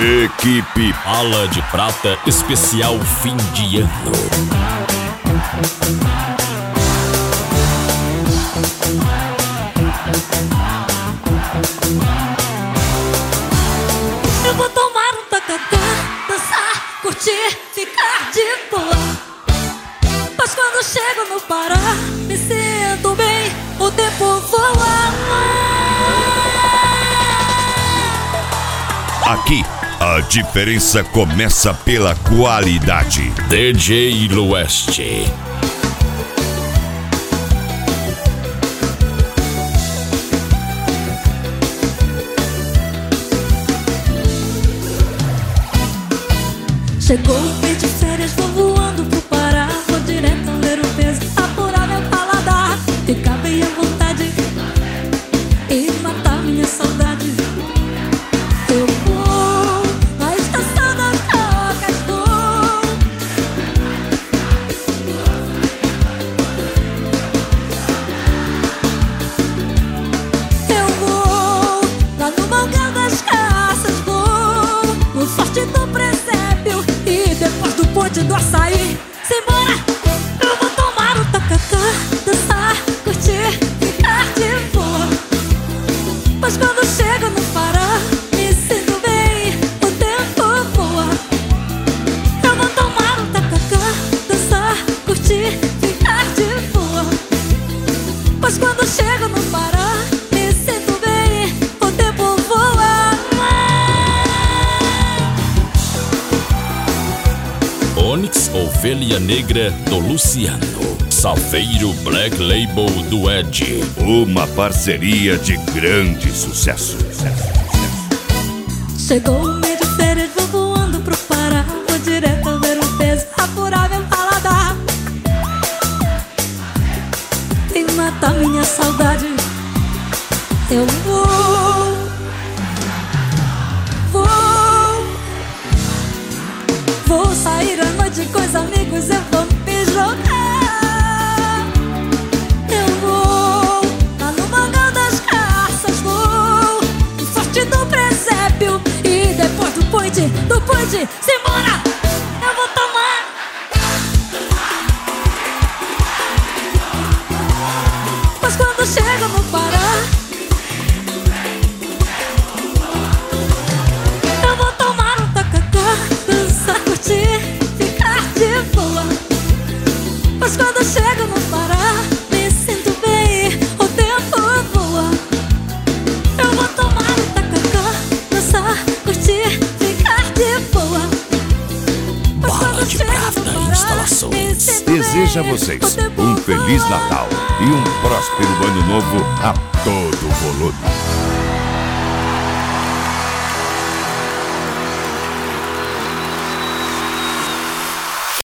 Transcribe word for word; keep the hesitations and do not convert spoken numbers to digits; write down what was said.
Equipe Bala de Prata especial fim de ano. Eu vou tomar um tacacá, dançar, curtir, ficar de boa. Mas quando chego no Pará, me sinto bem, o tempo voa. Aqui, a diferença começa pela qualidade. D J Lueste. Chegou o mês de férias, vou voando pro Pará. Vou direto ler o peso, apurar meu paladar, ficar bem à vontade e matar minha saudade. Eu vou na estação das trocas, vou. Eu vou lá no Morgão das Caças, vou no Forte do Presépio e depois do Ponte do Açaí. Simbora! Eu vou tomar um tacacá, dançar, curtir, ficar de boa. Mas quando chego no Pará, me sinto bem, o tempo voa. Eu vou tomar um tacacá, dançar, curtir, ficar de boa. Mas quando chego no Pará, me sinto bem, o tempo voa. Onyx Ovelha Negra do Luciano. Safeiro Black Label do Ed. Uma parceria de grande sucesso. Chegou o mês de férias, vou voando pro Pará. Vou direto a ver um peso, apurar meu paladar e matar minha saudade. Eu vou, vou, vou sair à noite com os amigos, eu vou me jogar. Eu vou lá no Morgão das Caças, vou no Forte do Presépio e depois do Ponte, do Ponte, simbora! Eu vou tomar. Mas quando chego no Pará, eu vou tomar um tacacá, dançar, curtir, ficar de boa. Mas quando chego no Pará, me sinto bem, o tempo voa. Eu vou tomar um tacacá, dançar, curtir, ficar de boa. Mas Bala quando de chego Prata no Pará, Instalações. me sinto bem, Deseja a o vocês tempo um Feliz voa. Natal e um próspero ano novo a todo volume.